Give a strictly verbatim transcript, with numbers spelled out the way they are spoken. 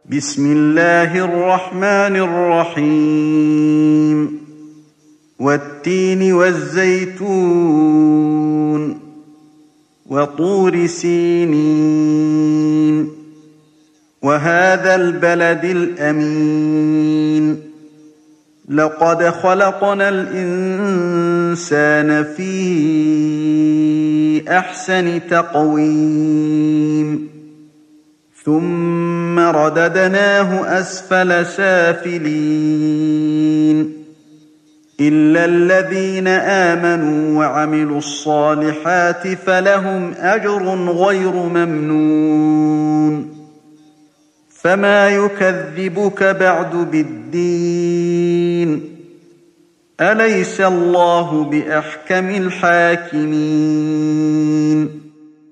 بسم الله الرحمن الرحيم والتين والزيتون وطور سينين وهذا البلد الأمين لقد خلقنا الإنسان في أحسن تقويم ثم رددناه أسفل سافلين إلا الذين آمنوا وعملوا الصالحات فلهم أجر غير ممنون فما يكذبك بعد بالدين أليس الله بأحكم الحاكمين